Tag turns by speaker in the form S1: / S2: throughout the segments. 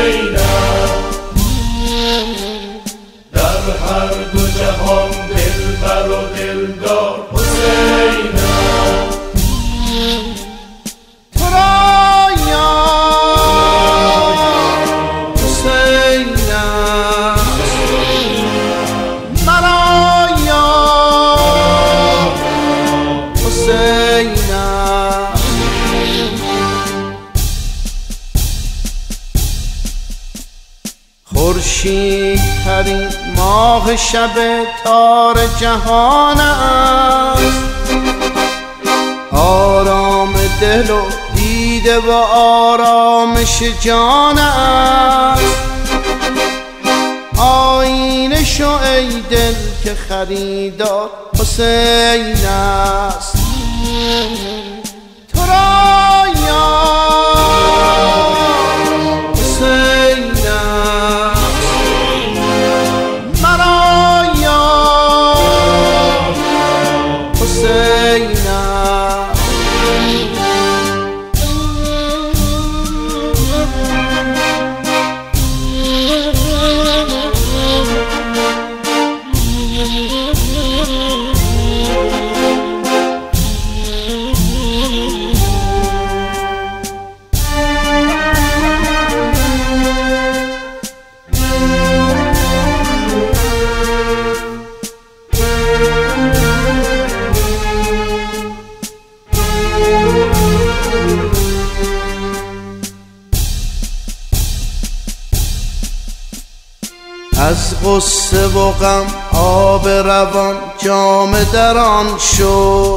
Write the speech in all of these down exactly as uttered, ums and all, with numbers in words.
S1: حسینم، در هر دو جهان دلبر و دلدار حسینم.
S2: تو را یار حسینم، مرا یار حسینم. خورشید ترین ماه شب تار جهان است، آرام دل و دیده و آرامش جان است. آینه شو ای دل که خریدار حسین است. تو را یار حسینم، مرا یار حسینم. از غصه و غم آب روان جام در آن شد،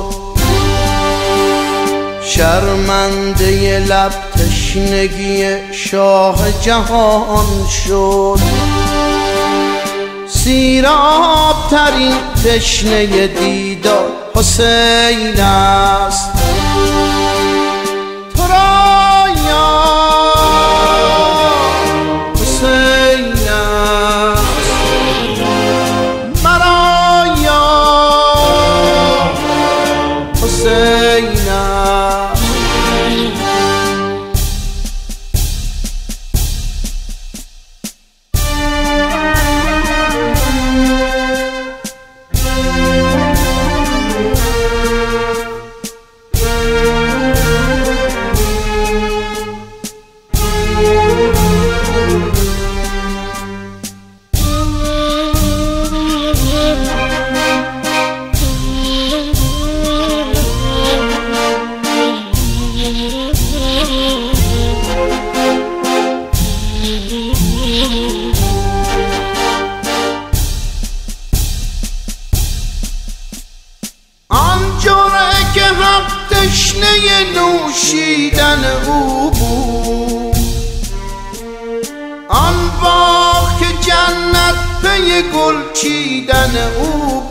S2: شرمنده لب تشنگی شاه جهان شد. سیراب ترین تشنه دیدار حسین است. تو را یار حسینم، مرا یار حسینم. آن جرعه که حق تشنه نوشیدن او بود، آن باغ که جنت پی گل چیدن او